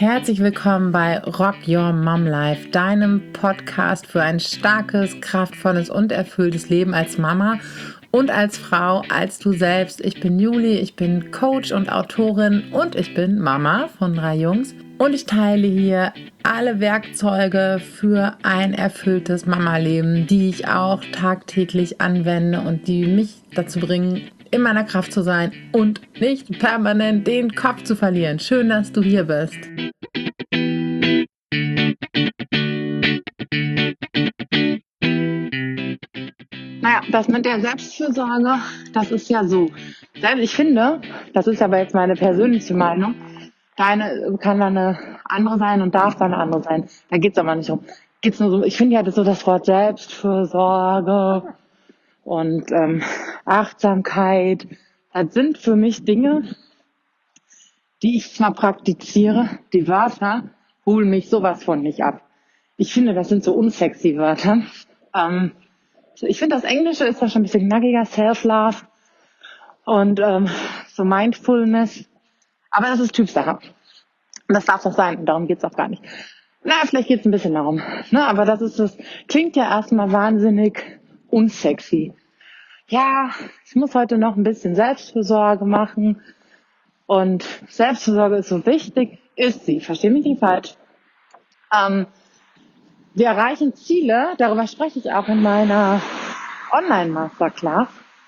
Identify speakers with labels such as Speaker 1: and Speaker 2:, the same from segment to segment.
Speaker 1: Herzlich willkommen bei Rock Your Mom Life, deinem Podcast für ein starkes, kraftvolles und erfülltes Leben als Mama und als Frau, als du selbst. Ich bin Juli, ich bin Coach und Autorin und ich bin Mama von 3 Jungs. Und ich teile hier alle Werkzeuge für ein erfülltes Mama-Leben, die ich auch tagtäglich anwende und die mich dazu bringen, in meiner Kraft zu sein und nicht permanent den Kopf zu verlieren. Schön, dass du hier bist. Naja, das mit der Selbstfürsorge, das ist ja so. Ich finde, das ist aber jetzt meine persönliche Meinung, deine kann dann eine andere sein und darf dann eine andere sein. Da geht's aber nicht um. Geht's nur so, ich finde ja das so das Wort Selbstfürsorge und Achtsamkeit, das sind für mich Dinge, die ich zwar praktiziere, die Wörter holen mich sowas von nicht ab. Ich finde, das sind so unsexy Wörter. Ich finde, das Englische ist da schon ein bisschen knackiger, Self-Love und so Mindfulness. Aber das ist Typsache. Und das darf doch sein und darum geht's auch gar nicht. Na, vielleicht geht's ein bisschen darum. Ne? Aber das klingt ja erstmal wahnsinnig unsexy. Ja, ich muss heute noch ein bisschen Selbstfürsorge machen. Und Selbstfürsorge ist so wichtig, ist sie. Versteh mich nicht falsch. Wir erreichen Ziele, darüber spreche ich auch in meiner Online-Masterclass.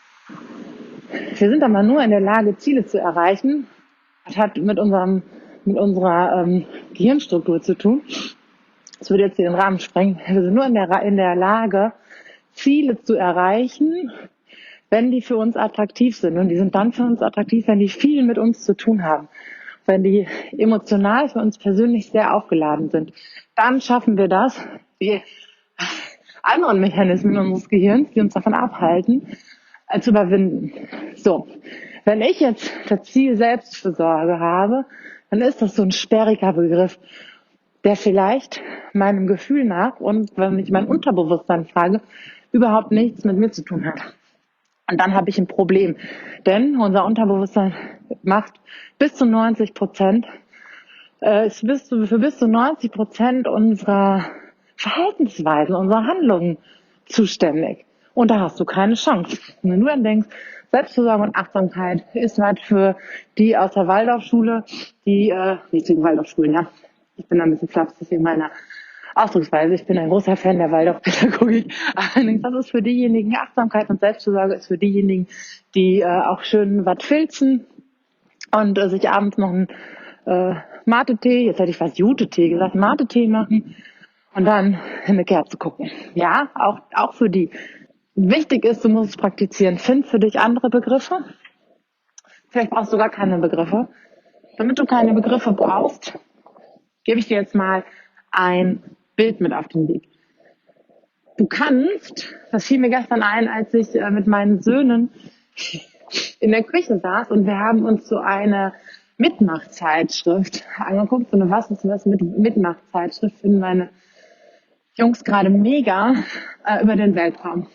Speaker 1: Wir sind aber nur in der Lage, Ziele zu erreichen. Das hat mit unserer Gehirnstruktur zu tun. Das würde jetzt hier den Rahmen sprengen. Wir sind nur in der Lage, Ziele zu erreichen, wenn die für uns attraktiv sind. Und die sind dann für uns attraktiv, wenn die viel mit uns zu tun haben. Wenn die emotional für uns persönlich sehr aufgeladen sind. Dann schaffen wir das, die anderen Mechanismen unseres Gehirns, die uns davon abhalten, zu überwinden. So, wenn ich jetzt das Ziel Selbstfürsorge habe, dann ist das so ein sperriger Begriff, der vielleicht meinem Gefühl nach und wenn ich mein Unterbewusstsein frage, überhaupt nichts mit mir zu tun hat. Und dann habe ich ein Problem. Denn unser Unterbewusstsein macht bis zu 90%, ist für bis zu 90% unserer Verhaltensweisen, unserer Handlungen zuständig. Und da hast du keine Chance. Wenn du dann denkst, Selbstfürsorge und Achtsamkeit ist was für die aus der Waldorfschule, nicht wegen Waldorfschulen, ja. Ich bin da ein bisschen flapsig in meiner Ausdrucksweise. Ich bin ein großer Fan der Waldorfpädagogik. Allerdings, das ist für diejenigen, Achtsamkeit und Selbstfürsorge ist für diejenigen, die auch schön was filzen und sich abends noch einen Mate-Tee, jetzt hätte ich fast Jute-Tee gesagt, Mate-Tee machen und dann in eine Kerze gucken. Ja, auch für die. Wichtig ist, du musst es praktizieren. Find für dich andere Begriffe. Vielleicht brauchst du gar keine Begriffe. Damit du keine Begriffe brauchst, gebe ich dir jetzt mal ein Bild mit auf den Weg. Du kannst, das fiel mir gestern ein, als ich mit meinen Söhnen in der Küche saß und wir haben uns so eine Mitmachzeitschrift angeguckt. So eine Was ist was mit Mitmachzeitschrift finden meine Jungs gerade mega über den Weltraum.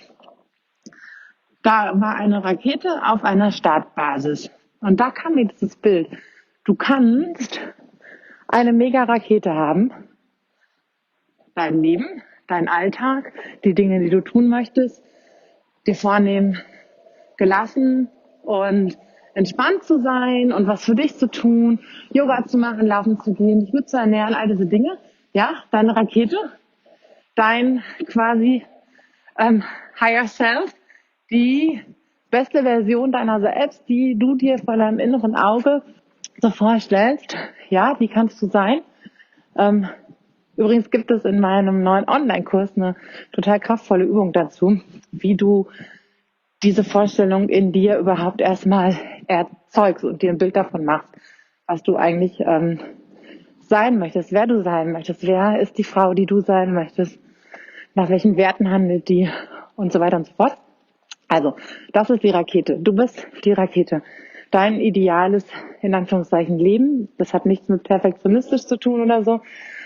Speaker 1: Da war eine Rakete auf einer Startbasis und da kam mir dieses Bild. Du kannst eine mega Rakete haben, dein Leben, dein Alltag, die Dinge, die du tun möchtest, dir vornehmen, gelassen und entspannt zu sein und was für dich zu tun, Yoga zu machen, laufen zu gehen, dich gut zu ernähren, all diese Dinge. Ja, deine Rakete, dein quasi Higher Self, die beste Version deiner selbst, die du dir vor deinem inneren Auge so vorstellst. Ja, die kannst du sein. Übrigens gibt es in meinem neuen Online-Kurs eine total kraftvolle Übung dazu, wie du diese Vorstellung in dir überhaupt erstmal erzeugst und dir ein Bild davon machst, was du eigentlich sein möchtest, wer du sein möchtest, wer ist die Frau, die du sein möchtest, nach welchen Werten handelt die und so weiter und so fort. Also, das ist die Rakete. Du bist die Rakete. Dein ideales, in Anführungszeichen, Leben, das hat nichts mit perfektionistisch zu tun oder so.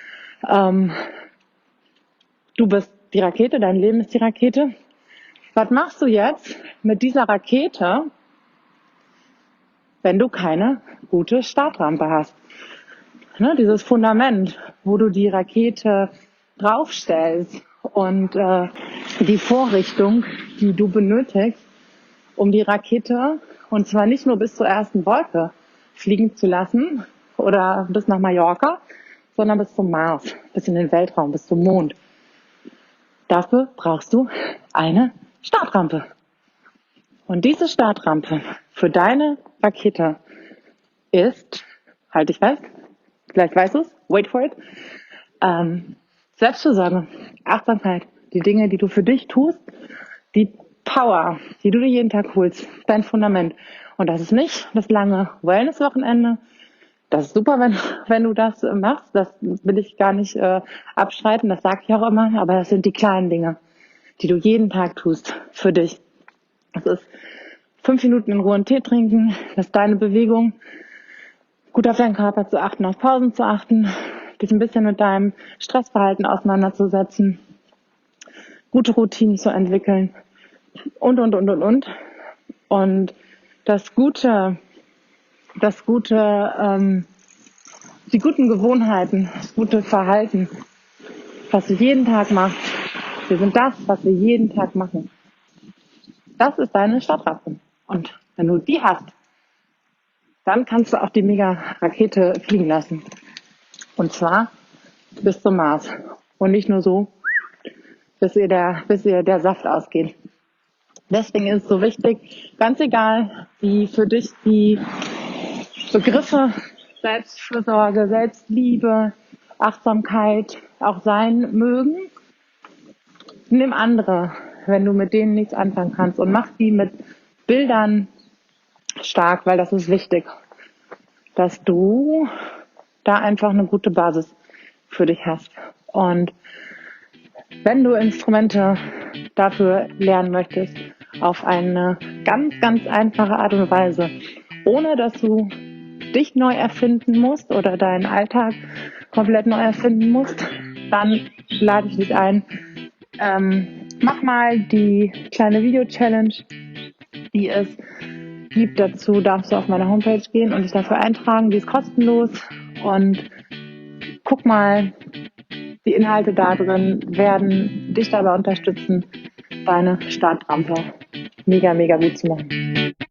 Speaker 1: Du bist die Rakete, dein Leben ist die Rakete. Was machst du jetzt mit dieser Rakete, wenn du keine gute Startrampe hast? ne, dieses Fundament, wo du die Rakete draufstellst und die Vorrichtung, die du benötigst, um die Rakete, und zwar nicht nur bis zur ersten Wolke fliegen zu lassen oder bis nach Mallorca, sondern bis zum Mars, bis in den Weltraum, bis zum Mond. Dafür brauchst du eine Startrampe. Und diese Startrampe für deine Rakete ist, halte ich fest, vielleicht weißt du es, wait for it, Selbstfürsorge, Achtsamkeit, die Dinge, die du für dich tust, die Power, die du dir jeden Tag holst, dein Fundament. Und das ist nicht das lange Wellness-Wochenende. Das ist super, wenn du das machst. Das will ich gar nicht abstreiten, das sage ich auch immer. Aber das sind die kleinen Dinge, die du jeden Tag tust für dich. Das ist 5 Minuten in Ruhe einen Tee trinken, das ist deine Bewegung, gut auf deinen Körper zu achten, auf Pausen zu achten, dich ein bisschen mit deinem Stressverhalten auseinanderzusetzen, gute Routinen zu entwickeln und. Und die guten Gewohnheiten, das gute Verhalten, was du jeden Tag machst, wir sind das, was wir jeden Tag machen. Das ist deine Startrampe. Und wenn du die hast, dann kannst du auch die Mega-Rakete fliegen lassen. Und zwar bis zum Mars. Und nicht nur so, bis ihr der Saft ausgeht. Deswegen ist es so wichtig, ganz egal, wie für dich die Begriffe Selbstfürsorge, Selbstliebe, Achtsamkeit auch sein mögen, nimm andere, wenn du mit denen nichts anfangen kannst, und mach die mit Bildern stark, weil das ist wichtig, dass du da einfach eine gute Basis für dich hast. Und wenn du Instrumente dafür lernen möchtest, auf eine ganz, ganz einfache Art und Weise, ohne dass du dich neu erfinden musst oder deinen Alltag komplett neu erfinden musst, dann lade ich dich ein. Mach mal die kleine Video-Challenge, die es gibt. Dazu darfst du auf meine Homepage gehen und dich dafür eintragen. Die ist kostenlos. Und guck mal, die Inhalte da drin werden dich dabei unterstützen, deine Startrampe mega, mega gut zu machen.